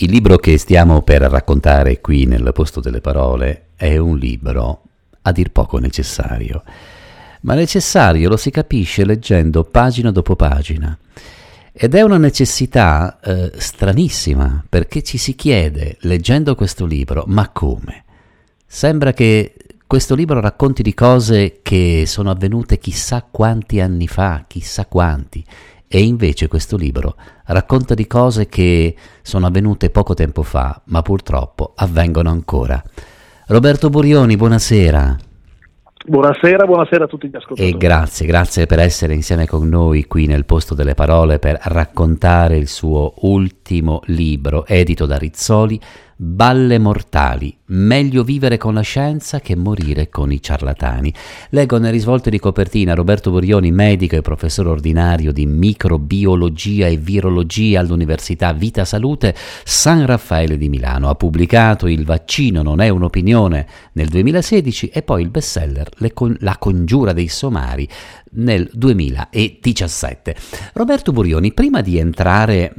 Il libro che stiamo per raccontare qui nel Posto delle Parole è un libro a dir poco necessario, ma necessario lo si capisce leggendo pagina dopo pagina. Ed è una necessità stranissima, perché ci si chiede, leggendo questo libro, ma come? Sembra che questo libro racconti di cose che sono avvenute chissà quanti anni fa, chissà quanti, e invece questo libro racconta di cose che sono avvenute poco tempo fa, ma purtroppo avvengono ancora. Roberto Burioni, buonasera. Buonasera a tutti gli ascoltatori. E grazie per essere insieme con noi qui nel Posto delle Parole per raccontare il suo ultimo libro, edito da Rizzoli, Balle mortali, meglio vivere con la scienza che morire con i ciarlatani. Leggo nel risvolto di copertina Roberto Burioni, medico e professore ordinario di microbiologia e virologia all'Università Vita Salute San Raffaele di Milano. Ha pubblicato Il vaccino non è un'opinione nel 2016 e poi il bestseller La congiura dei somari nel 2017. Roberto Burioni, prima di entrare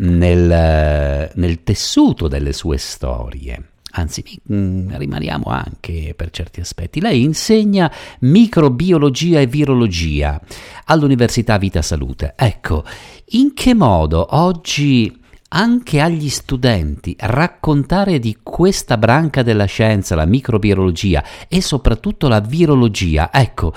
nel tessuto delle sue storie, anzi rimaniamo anche per certi aspetti, lei insegna microbiologia e virologia all'Università Vita Salute. Ecco, in che modo oggi anche agli studenti raccontare di questa branca della scienza, la microbiologia e soprattutto la virologia, ecco,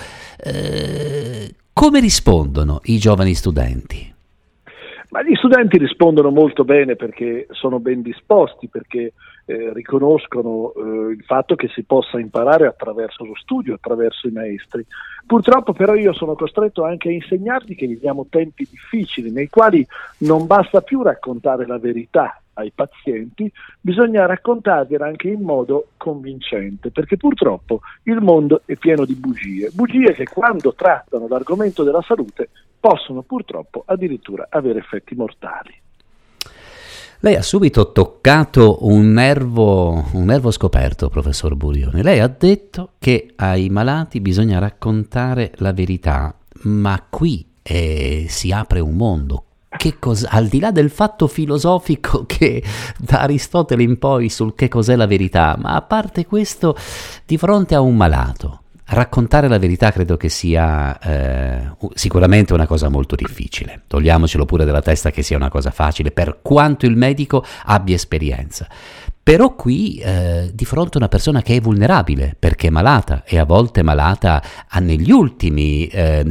come rispondono i giovani studenti? Ma gli studenti rispondono molto bene perché sono ben disposti, perché riconoscono il fatto che si possa imparare attraverso lo studio, attraverso i maestri. Purtroppo però io sono costretto anche a insegnargli che viviamo tempi difficili nei quali non basta più raccontare la verità ai pazienti, bisogna raccontargliela anche in modo convincente, perché purtroppo il mondo è pieno di bugie che quando trattano l'argomento della salute possono purtroppo addirittura avere effetti mortali. Lei ha subito toccato un nervo scoperto, professor Burioni. Lei ha detto che ai malati bisogna raccontare la verità, ma qui si apre un mondo. Che cosa, al di là del fatto filosofico che da Aristotele in poi sul che cos'è la verità, ma a parte questo, di fronte a un malato, raccontare la verità credo che sia sicuramente una cosa molto difficile. Togliamocelo pure dalla testa che sia una cosa facile, per quanto il medico abbia esperienza. Però qui di fronte a una persona che è vulnerabile perché è malata e a volte malata negli ultimi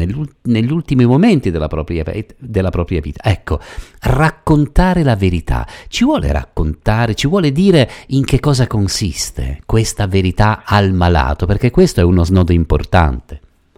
momenti della propria vita. Ecco, raccontare la verità. Ci vuole dire in che cosa consiste questa verità al malato, perché questo è uno snodo importante.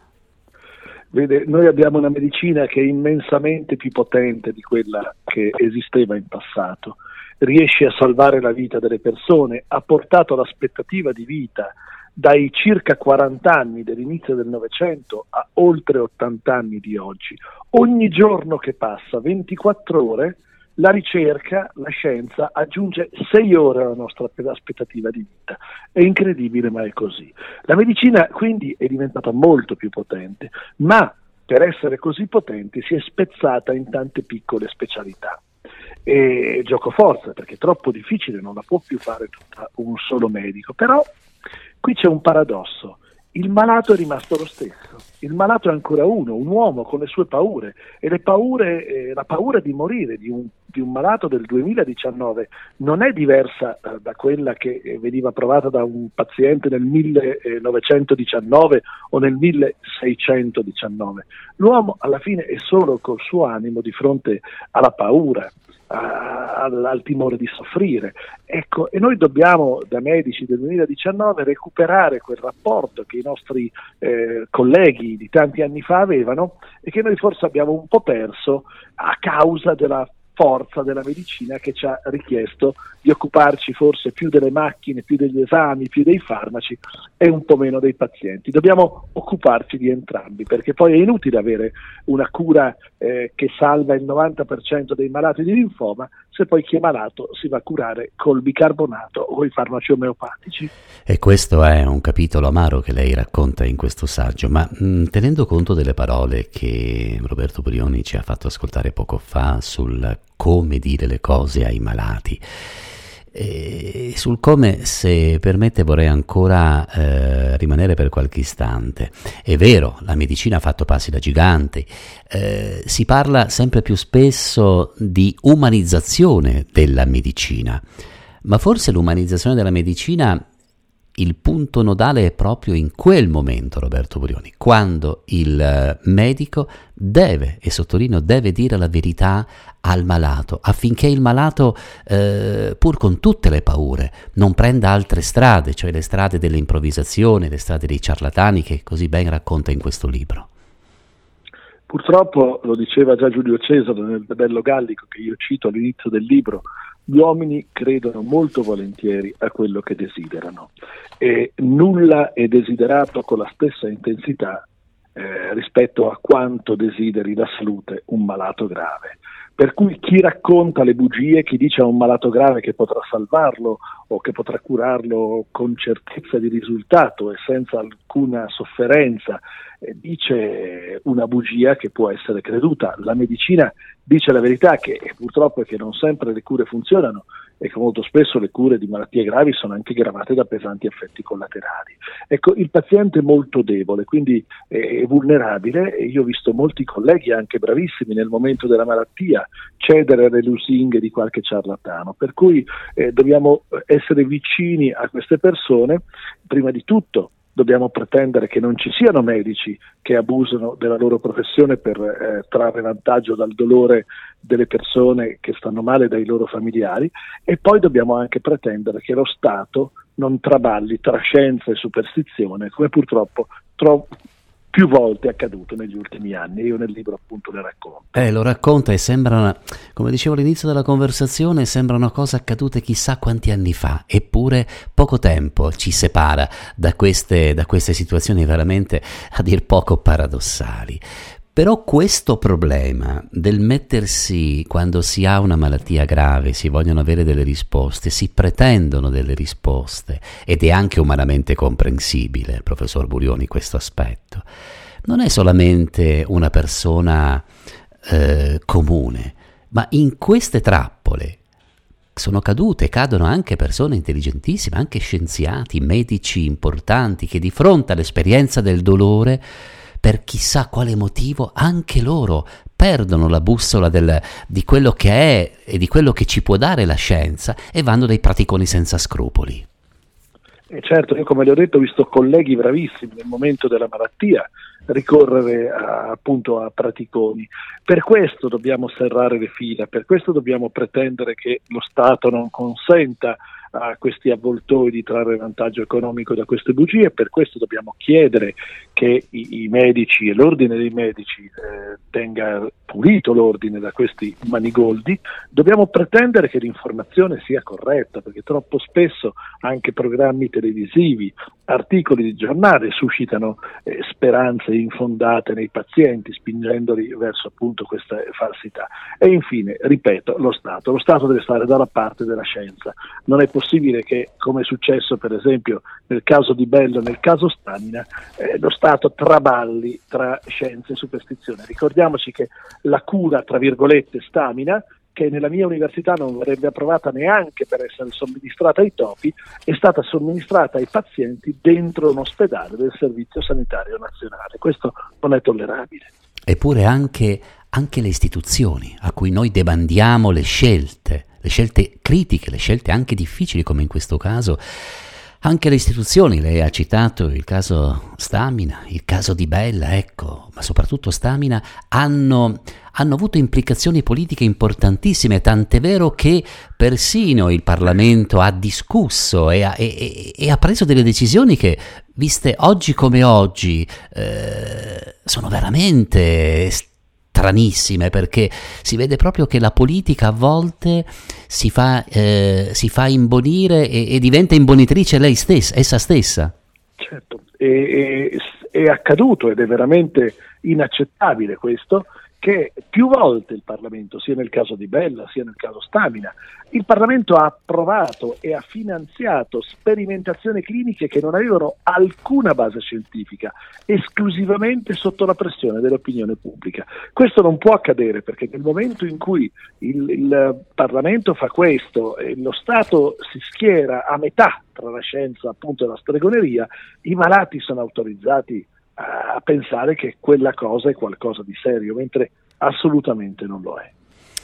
Vede, noi abbiamo una medicina che è immensamente più potente di quella che esisteva in passato. Riesce a salvare la vita delle persone, ha portato l'aspettativa di vita dai circa 40 anni dell'inizio del Novecento a oltre 80 anni di oggi. Ogni giorno che passa, 24 ore, la ricerca, la scienza aggiunge 6 ore alla nostra aspettativa di vita. È incredibile, ma è così. La medicina quindi è diventata molto più potente, ma per essere così potente si è spezzata in tante piccole specialità. E gioco forza, perché è troppo difficile, non la può più fare tutta un solo medico. Però qui c'è un paradosso: il malato è rimasto lo stesso, il malato è ancora un uomo con le sue paure, e le paure, la paura di morire di un malato del 2019 non è diversa da quella che veniva provata da un paziente nel 1919 o nel 1619. L'uomo alla fine è solo col suo animo di fronte alla paura, al timore di soffrire. Ecco, e noi dobbiamo, da medici del 2019, recuperare quel rapporto che i nostri colleghi di tanti anni fa avevano e che noi forse abbiamo un po' perso a causa della forza della medicina che ci ha richiesto di occuparci forse più delle macchine, più degli esami, più dei farmaci e un po' meno dei pazienti. Dobbiamo occuparci di entrambi, perché poi è inutile avere una cura che salva il 90% dei malati di linfoma se poi chi è malato si va a curare col bicarbonato o i farmaci omeopatici. E questo è un capitolo amaro che lei racconta in questo saggio, ma tenendo conto delle parole che Roberto Burioni ci ha fatto ascoltare poco fa sul come dire le cose ai malati, Sul come, se permette, vorrei ancora rimanere per qualche istante. È vero, la medicina ha fatto passi da gigante, si parla sempre più spesso di umanizzazione della medicina, ma forse l'umanizzazione della medicina, il punto nodale è proprio in quel momento, Roberto Burioni, quando il medico deve, e sottolineo deve, dire la verità al malato, affinché il malato, pur con tutte le paure, non prenda altre strade, cioè le strade dell'improvvisazione, le strade dei ciarlatani, che così ben racconta in questo libro. Purtroppo, lo diceva già Giulio Cesare nel Bello Gallico, che io cito all'inizio del libro, gli uomini credono molto volentieri a quello che desiderano e nulla è desiderato con la stessa intensità rispetto a quanto desideri la salute un malato grave. Per cui chi racconta le bugie, chi dice a un malato grave che potrà salvarlo o che potrà curarlo con certezza di risultato e senza alcuna sofferenza, dice una bugia che può essere creduta. La medicina dice la verità, che purtroppo è che non sempre le cure funzionano e che molto spesso le cure di malattie gravi sono anche gravate da pesanti effetti collaterali. Ecco, il paziente è molto debole, quindi è vulnerabile, e io ho visto molti colleghi anche bravissimi nel momento della malattia cedere alle lusinghe di qualche ciarlatano, per cui dobbiamo essere vicini a queste persone. Prima di tutto dobbiamo pretendere che non ci siano medici che abusano della loro professione per trarre vantaggio dal dolore delle persone che stanno male, dai loro familiari, e poi dobbiamo anche pretendere che lo Stato non traballi tra scienza e superstizione, come purtroppo più volte è accaduto negli ultimi anni. Io nel libro appunto le racconto. Lo racconta e sembra, come dicevo all'inizio della conversazione, sembrano cose accadute chissà quanti anni fa, eppure poco tempo ci separa da queste situazioni veramente a dir poco paradossali. Però questo problema del mettersi, quando si ha una malattia grave, si vogliono avere delle risposte, si pretendono delle risposte, ed è anche umanamente comprensibile, professor Burioni, questo aspetto. Non è solamente una persona comune, ma in queste trappole cadono anche persone intelligentissime, anche scienziati, medici importanti, che di fronte all'esperienza del dolore, per chissà quale motivo, anche loro perdono la bussola di quello che è e di quello che ci può dare la scienza, e vanno dei praticoni senza scrupoli. Certo, io come le ho detto ho visto colleghi bravissimi nel momento della malattia ricorrere appunto a praticoni. Per questo dobbiamo serrare le fila, per questo dobbiamo pretendere che lo Stato non consenta a questi avvoltoi di trarre vantaggio economico da queste bugie. Per questo dobbiamo chiedere che i medici e l'ordine dei medici tenga pulito l'ordine da questi manigoldi. Dobbiamo pretendere che l'informazione sia corretta, perché troppo spesso anche programmi televisivi, articoli di giornale suscitano speranze infondate nei pazienti, spingendoli verso appunto queste falsità. E infine, ripeto, lo Stato deve stare dalla parte della scienza. Non è possibile che, come è successo per esempio nel caso di Bello, nel caso Stamina, lo Stato traballi tra scienza e superstizione. Ricordiamoci che la cura, tra virgolette, Stamina, che nella mia università non verrebbe approvata neanche per essere somministrata ai topi, è stata somministrata ai pazienti dentro un ospedale del Servizio Sanitario Nazionale. Questo non è tollerabile. Eppure anche le istituzioni a cui noi demandiamo le scelte critiche, le scelte anche difficili, come in questo caso, anche le istituzioni, lei ha citato il caso Stamina, il caso Di Bella, ecco, ma soprattutto Stamina, hanno avuto implicazioni politiche importantissime, tant'è vero che persino il Parlamento ha discusso e ha preso delle decisioni che, viste oggi come oggi, sono veramente stranissime, perché si vede proprio che la politica a volte si fa imbonire e diventa imbonitrice essa stessa. Certo, è accaduto ed è veramente inaccettabile questo, che più volte il Parlamento, sia nel caso di Bella sia nel caso Stamina, il Parlamento ha approvato e ha finanziato sperimentazioni cliniche che non avevano alcuna base scientifica, esclusivamente sotto la pressione dell'opinione pubblica. Questo non può accadere, perché nel momento in cui il Parlamento fa questo e lo Stato si schiera a metà tra la scienza appunto e la stregoneria, i malati sono autorizzati a pensare che quella cosa è qualcosa di serio, mentre assolutamente non lo è.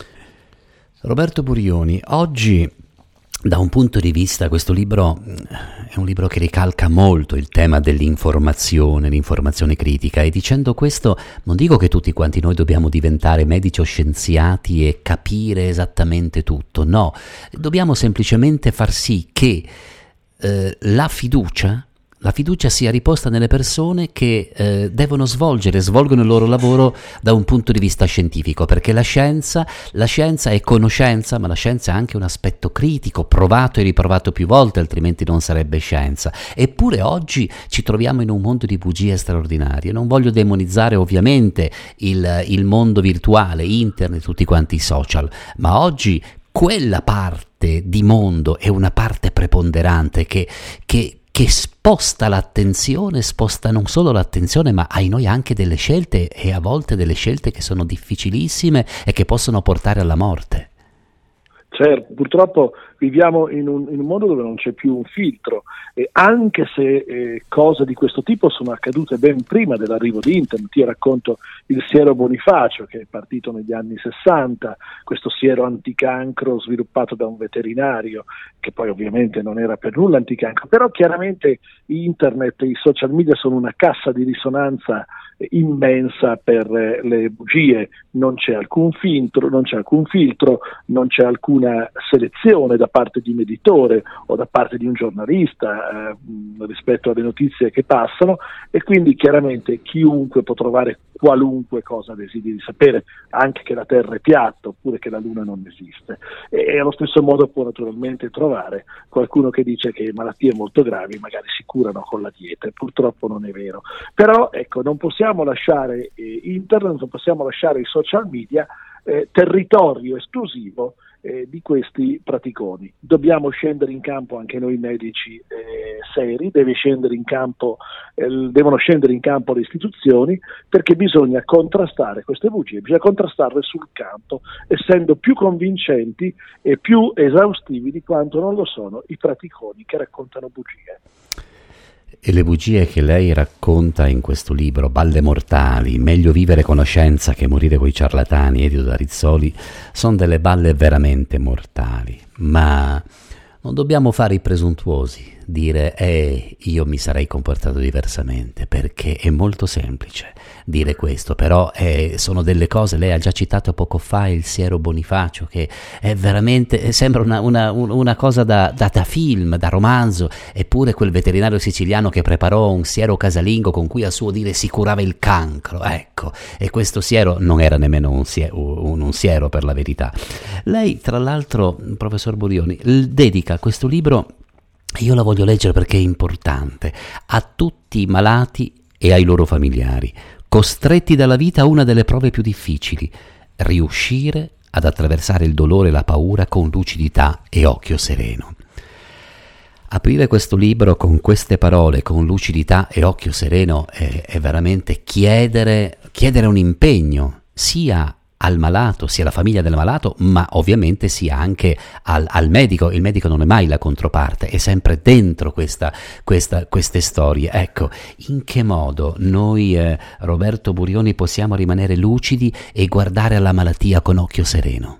Roberto Burioni, oggi da un punto di vista questo libro è un libro che ricalca molto il tema dell'informazione, l'informazione critica, e dicendo questo non dico che tutti quanti noi dobbiamo diventare medici o scienziati e capire esattamente tutto, no, dobbiamo semplicemente far sì che la fiducia sia riposta nelle persone che svolgono il loro lavoro da un punto di vista scientifico, perché la scienza è conoscenza, ma la scienza ha anche un aspetto critico, provato e riprovato più volte, altrimenti non sarebbe scienza. Eppure oggi ci troviamo in un mondo di bugie straordinarie. Non voglio demonizzare ovviamente il mondo virtuale, internet, tutti quanti i social, ma oggi quella parte di mondo è una parte preponderante che sposta l'attenzione, sposta non solo l'attenzione, ma ai noi anche delle scelte, e a volte delle scelte che sono difficilissime e che possono portare alla morte. Certo, purtroppo viviamo in un mondo dove non c'è più un filtro, e anche se cose di questo tipo sono accadute ben prima dell'arrivo di internet. Io racconto il siero Bonifacio, che è partito negli anni 60, questo siero anticancro sviluppato da un veterinario, che poi ovviamente non era per nulla anticancro, però chiaramente internet e i social media sono una cassa di risonanza immensa per le bugie. Non c'è alcun filtro, non c'è alcuna selezione da parte di un editore o da parte di un giornalista rispetto alle notizie che passano, e quindi chiaramente chiunque può trovare qualunque cosa desideri sapere, anche che la Terra è piatta oppure che la Luna non esiste, e allo stesso modo può naturalmente trovare qualcuno che dice che malattie molto gravi magari si curano con la dieta, e purtroppo non è vero. Però ecco, non possiamo lasciare internet, non possiamo lasciare i social media territorio esclusivo di questi praticoni. Dobbiamo scendere in campo anche noi medici seri, devono scendere in campo le istituzioni, perché bisogna contrastare queste bugie, bisogna contrastarle sul campo, essendo più convincenti e più esaustivi di quanto non lo sono i praticoni che raccontano bugie. E le bugie che lei racconta in questo libro, Balle mortali, meglio vivere con la scienza che morire coi ciarlatani, edito da Rizzoli, sono delle balle veramente mortali. Ma non dobbiamo fare i presuntuosi, dire io mi sarei comportato diversamente, perché è molto semplice dire questo, però sono delle cose. Lei ha già citato poco fa il siero Bonifacio, che è veramente, sembra una cosa da film, da romanzo, eppure quel veterinario siciliano che preparò un siero casalingo con cui a suo dire si curava il cancro, ecco, e questo siero non era nemmeno un siero per la verità. Lei, tra l'altro, professor Burioni, dedica questo libro, io la voglio leggere perché è importante, a tutti i malati e ai loro familiari, costretti dalla vita a una delle prove più difficili: riuscire ad attraversare il dolore e la paura con lucidità e occhio sereno. Aprire questo libro con queste parole, con lucidità e occhio sereno, è veramente chiedere un impegno sia al malato, sia alla famiglia del malato, ma ovviamente sia anche al medico. Il medico non è mai la controparte, è sempre dentro queste storie. Ecco, in che modo noi, Roberto Burioni, possiamo rimanere lucidi e guardare alla malattia con occhio sereno?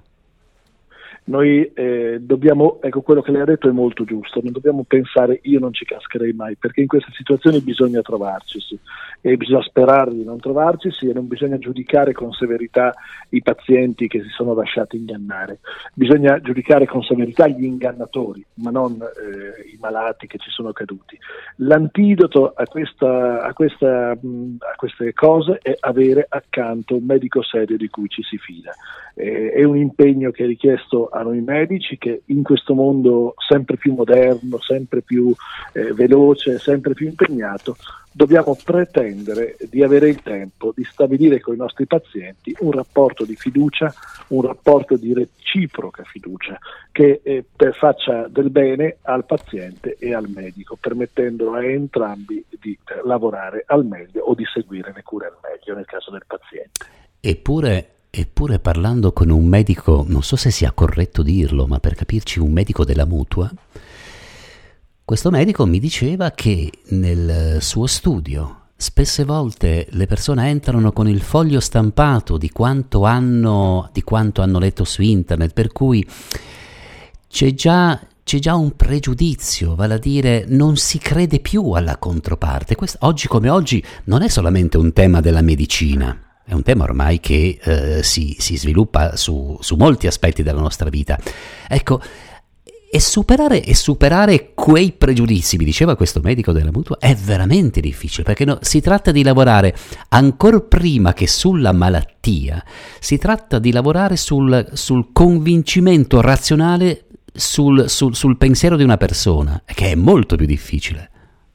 Noi dobbiamo, ecco, quello che lei ha detto è molto giusto, non dobbiamo pensare io non ci cascherei mai, perché in queste situazioni bisogna trovarcisi, e bisogna sperare di non trovarcisi, e non bisogna giudicare con severità i pazienti che si sono lasciati ingannare. Bisogna giudicare con severità gli ingannatori, ma non i malati che ci sono caduti. L'antidoto a queste cose è avere accanto un medico serio di cui ci si fida. È un impegno che è richiesto a noi medici che in questo mondo sempre più moderno, sempre più veloce, sempre più impegnato, dobbiamo pretendere di avere il tempo di stabilire con i nostri pazienti un rapporto di fiducia, un rapporto di reciproca fiducia che faccia del bene al paziente e al medico, permettendo a entrambi di lavorare al meglio o di seguire le cure al meglio nel caso del paziente. Eppure parlando con un medico, non so se sia corretto dirlo, ma per capirci un medico della mutua, questo medico mi diceva che nel suo studio spesse volte le persone entrano con il foglio stampato di quanto hanno letto su internet, per cui c'è già un pregiudizio, vale a dire non si crede più alla controparte. Questo, oggi come oggi, non è solamente un tema della medicina, è un tema ormai che si sviluppa su molti aspetti della nostra vita. Ecco, e superare quei pregiudizi, mi diceva questo medico della mutua, è veramente difficile, perché si tratta di lavorare ancor prima che sulla malattia, si tratta di lavorare sul convincimento razionale, sul pensiero di una persona, che è molto più difficile.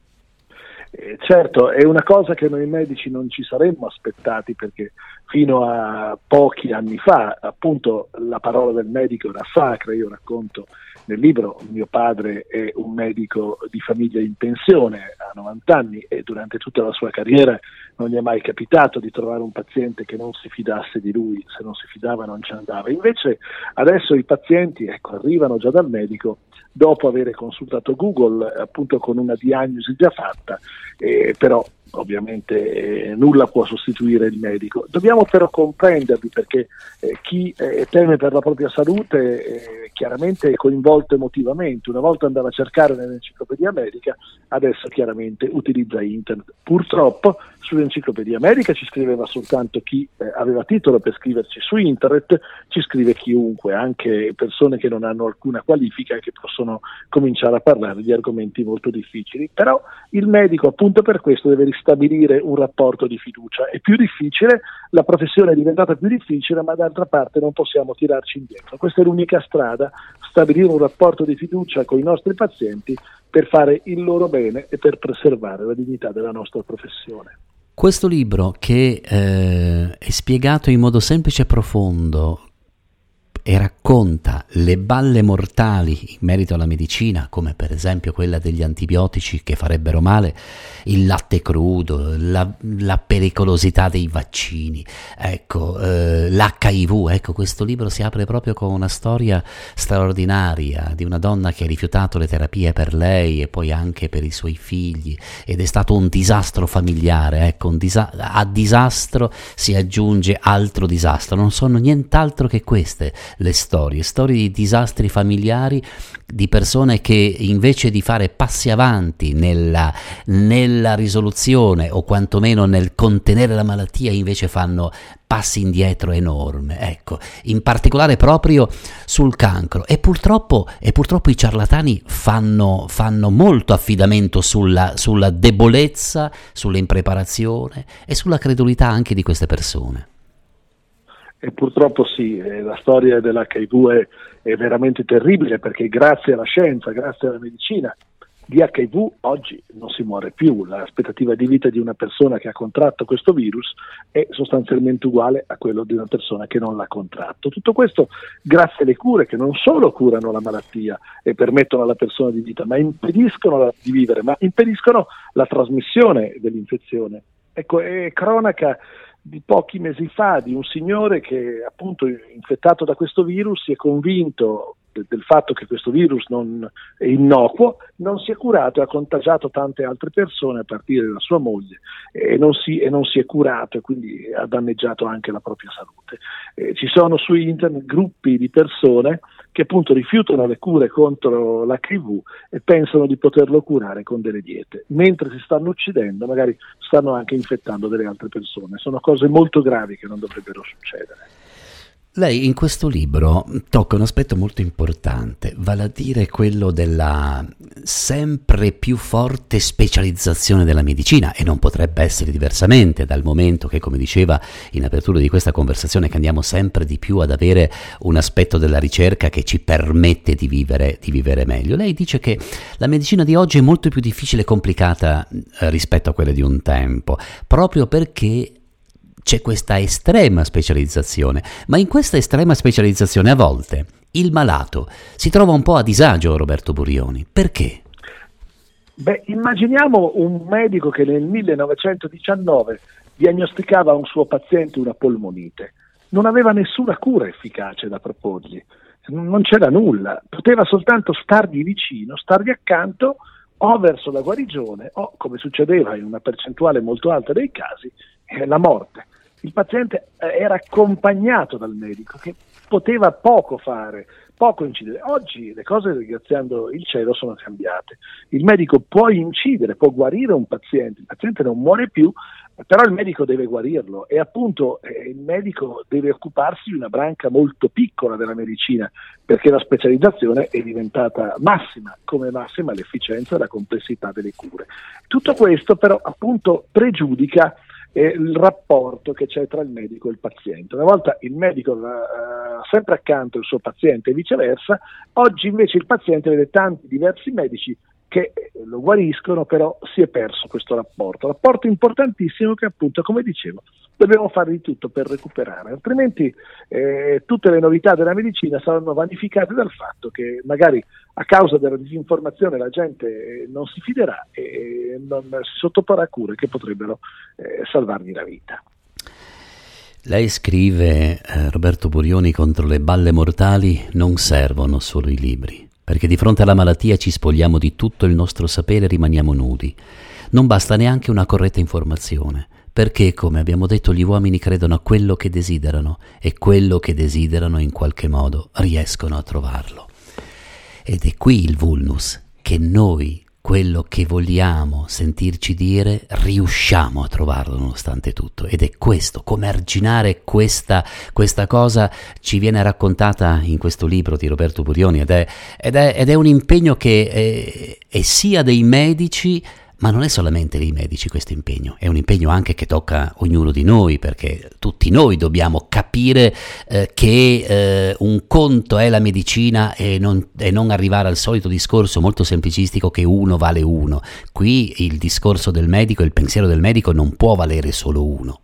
Certo, è una cosa che noi medici non ci saremmo aspettati, perché fino a pochi anni fa appunto la parola del medico era sacra. Io racconto nel libro, mio padre è un medico di famiglia in pensione, ha 90 anni e durante tutta la sua carriera non gli è mai capitato di trovare un paziente che non si fidasse di lui. Se non si fidava non ci andava. Invece adesso i pazienti arrivano già dal medico dopo aver consultato Google, appunto con una diagnosi già fatta, però ovviamente nulla può sostituire il medico. Dobbiamo però comprenderli, perché chi teme per la propria salute chiaramente è coinvolto emotivamente. Una volta andava a cercare nell'enciclopedia medica, adesso chiaramente utilizza internet. Purtroppo sull'enciclopedia medica ci scriveva soltanto chi aveva titolo per scriverci. Su internet ci scrive chiunque, anche persone che non hanno alcuna qualifica e che possono cominciare a parlare di argomenti molto difficili. Però il medico appunto per questo deve ristabilire un rapporto di fiducia. È più difficile, la professione è diventata più difficile, ma d'altra parte non possiamo tirarci indietro. Questa è l'unica strada, stabilire un rapporto di fiducia con i nostri pazienti per fare il loro bene e per preservare la dignità della nostra professione. Questo libro, che è spiegato in modo semplice e profondo e racconta le balle mortali in merito alla medicina, come per esempio quella degli antibiotici che farebbero male, il latte crudo, la pericolosità dei vaccini, ecco, l'HIV. Ecco, questo libro si apre proprio con una storia straordinaria di una donna che ha rifiutato le terapie per lei e poi anche per i suoi figli, ed è stato un disastro familiare. Ecco, a disastro si aggiunge altro disastro. Non sono nient'altro che queste le storie di disastri familiari, di persone che invece di fare passi avanti nella risoluzione o quantomeno nel contenere la malattia, invece fanno passi indietro enorme, ecco, in particolare proprio sul cancro. E purtroppo i ciarlatani fanno molto affidamento sulla debolezza, sull'impreparazione e sulla credulità anche di queste persone. E purtroppo sì, la storia dell'HIV è veramente terribile, perché grazie alla scienza, grazie alla medicina, di HIV oggi non si muore più. L'aspettativa di vita di una persona che ha contratto questo virus è sostanzialmente uguale a quello di una persona che non l'ha contratto. Tutto questo grazie alle cure, che non solo curano la malattia e permettono alla persona di vita, ma impediscono di vivere, ma impediscono la trasmissione dell'infezione. Ecco, è cronaca di pochi mesi fa di un signore che appunto infettato da questo virus si è convinto del fatto che questo virus non è innocuo, non si è curato e ha contagiato tante altre persone a partire da sua moglie e non si è curato, e quindi ha danneggiato anche la propria salute. Ci sono su internet gruppi di persone che appunto rifiutano le cure contro l'HIV e pensano di poterlo curare con delle diete, mentre si stanno uccidendo, magari stanno anche infettando delle altre persone. Sono cose molto gravi che non dovrebbero succedere. Lei in questo libro tocca un aspetto molto importante, vale a dire quello della sempre più forte specializzazione della medicina, e non potrebbe essere diversamente, dal momento che, come diceva in apertura di questa conversazione, che andiamo sempre di più ad avere un aspetto della ricerca che ci permette di vivere meglio. Lei dice che la medicina di oggi è molto più difficile e complicata rispetto a quella di un tempo, proprio perché c'è questa estrema specializzazione, ma in questa estrema specializzazione a volte il malato si trova un po' a disagio, Roberto Burioni. Perché? Beh, immaginiamo un medico che nel 1919 diagnosticava a un suo paziente una polmonite. Non aveva nessuna cura efficace da proporgli, non c'era nulla, poteva soltanto stargli vicino, stargli accanto, o verso la guarigione o, come succedeva in una percentuale molto alta dei casi, la morte. Il paziente era accompagnato dal medico, che poteva poco fare, poco incidere. Oggi le cose, ringraziando il cielo, sono cambiate. Il medico può incidere, può guarire un paziente, il paziente non muore più, però il medico deve guarirlo, e appunto il medico deve occuparsi di una branca molto piccola della medicina, perché la specializzazione è diventata massima, come massima l'efficienza e la complessità delle cure. Tutto questo però appunto pregiudica il rapporto che c'è tra il medico e il paziente. Una volta il medico aveva sempre accanto il suo paziente e viceversa, oggi invece il paziente vede tanti diversi medici che lo guariscono, però si è perso questo rapporto importantissimo che, appunto, come dicevo, dobbiamo fare di tutto per recuperare, altrimenti tutte le novità della medicina saranno vanificate dal fatto che magari a causa della disinformazione la gente non si fiderà e non si sottoporrà a cure che potrebbero salvargli la vita. Lei scrive, Roberto Burioni, contro le balle mortali non servono solo i libri, perché di fronte alla malattia ci spogliamo di tutto il nostro sapere e rimaniamo nudi. Non basta neanche una corretta informazione, perché, come abbiamo detto, gli uomini credono a quello che desiderano, e quello che desiderano in qualche modo riescono a trovarlo. Ed è qui il vulnus, che noi, quello che vogliamo sentirci dire, riusciamo a trovarlo nonostante tutto. Ed è questo, come arginare questa cosa, ci viene raccontata in questo libro di Roberto Burioni, ed è un impegno che è sia dei medici, ma non è solamente dei medici questo impegno, è un impegno anche che tocca ognuno di noi, perché tutti noi dobbiamo capire che un conto è la medicina e non arrivare al solito discorso molto semplicistico che uno vale uno. Qui il discorso del medico, il pensiero del medico non può valere solo uno.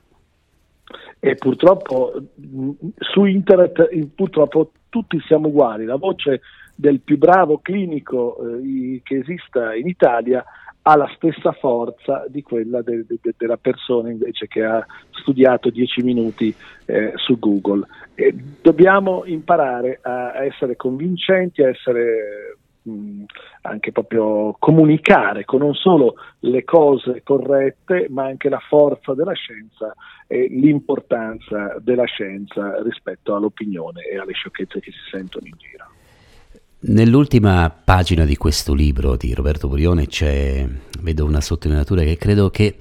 E purtroppo su internet purtroppo tutti siamo uguali, la voce del più bravo clinico che esista in Italia ha la stessa forza di quella della persona invece che ha studiato 10 minuti su Google. E dobbiamo imparare a essere convincenti, a essere anche proprio comunicare con non solo le cose corrette, ma anche la forza della scienza e l'importanza della scienza rispetto all'opinione e alle sciocchezze che si sentono in giro. Nell'ultima pagina di questo libro di Roberto Burioni vedo una sottolineatura che credo che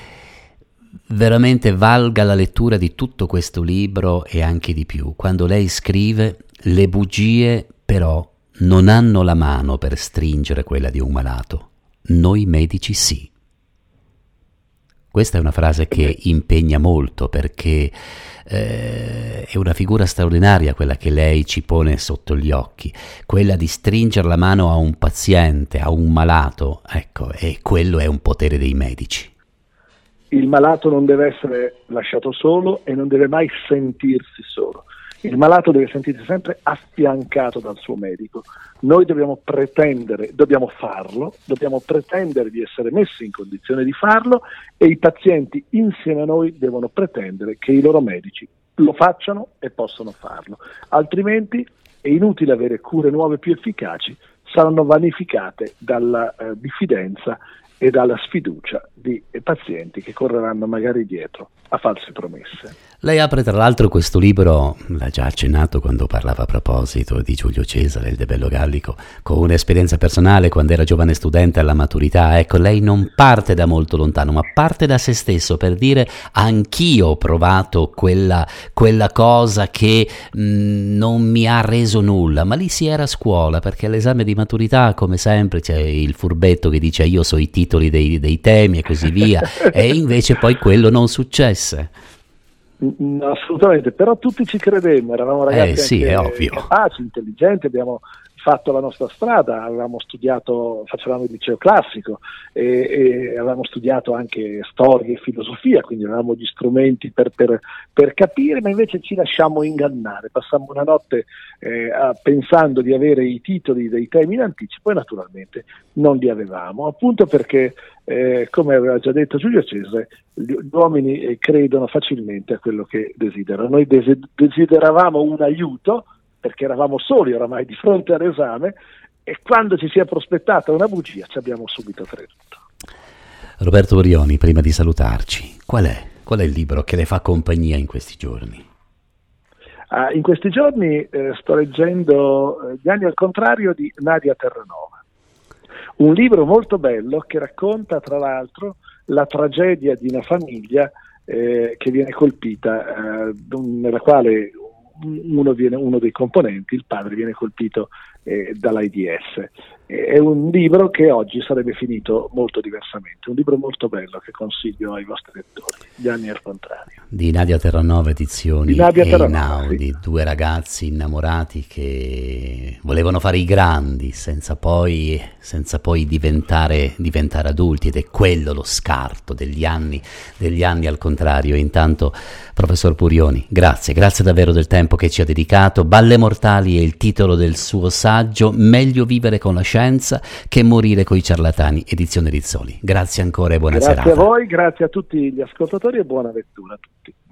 veramente valga la lettura di tutto questo libro e anche di più, quando lei scrive: le bugie però non hanno la mano per stringere quella di un malato, noi medici sì. Questa è una frase che impegna molto, perché è una figura straordinaria quella che lei ci pone sotto gli occhi, quella di stringere la mano a un paziente, a un malato, ecco, e quello è un potere dei medici. Il malato non deve essere lasciato solo e non deve mai sentirsi solo. Il malato deve sentirsi sempre affiancato dal suo medico. Noi dobbiamo pretendere di essere messi in condizione di farlo, e i pazienti insieme a noi devono pretendere che i loro medici lo facciano e possano farlo. Altrimenti è inutile avere cure nuove più efficaci, saranno vanificate dalla diffidenza e dalla sfiducia di pazienti che correranno magari dietro a false promesse. Lei apre tra l'altro questo libro, l'ha già accennato quando parlava a proposito di Giulio Cesare, il De Bello Gallico, con un'esperienza personale quando era giovane studente alla maturità. Ecco, lei non parte da molto lontano, ma parte da se stesso per dire: anch'io ho provato quella cosa che non mi ha reso nulla, ma lì si era a scuola, perché all'esame di maturità, come sempre, c'è il furbetto che dice io so i titoli dei temi e così via, e invece poi quello non successe. No, assolutamente, però tutti ci credemmo, eravamo ragazzi sì, è ovvio, capaci, intelligenti, abbiamo fatto la nostra strada, avevamo studiato, facevamo il liceo classico e avevamo studiato anche storia e filosofia, quindi avevamo gli strumenti per capire, ma invece ci lasciammo ingannare, passammo una notte pensando di avere i titoli dei temi in anticipo e naturalmente non li avevamo, appunto perché come aveva già detto Giulio Cesare, gli uomini credono facilmente a quello che desiderano. Noi desideravamo un aiuto perché eravamo soli oramai di fronte all'esame, e quando ci si è prospettata una bugia ci abbiamo subito creduto. Roberto Burioni, prima di salutarci, qual è il libro che le fa compagnia in questi giorni? In questi giorni sto leggendo Gli anni al contrario di Nadia Terranova, un libro molto bello che racconta tra l'altro la tragedia di una famiglia che viene colpita, nella quale uno dei componenti, il padre, viene colpito dall'AIDS. È un libro che oggi sarebbe finito molto diversamente, un libro molto bello che consiglio ai vostri lettori, Gli anni al contrario. Di Nadia Terranova Edizioni di Nadia e Terranova, Einaudi, sì. Due ragazzi innamorati che volevano fare i grandi senza poi diventare adulti, ed è quello lo scarto degli anni al contrario. E intanto, professor Burioni, grazie davvero del tempo che ci ha dedicato. Balle mortali è il titolo del suo saggio, Meglio vivere con la scienza che morire coi ciarlatani, edizione Rizzoli. Grazie ancora e buona serata. Grazie a voi, grazie a tutti gli ascoltatori e buona lettura a tutti.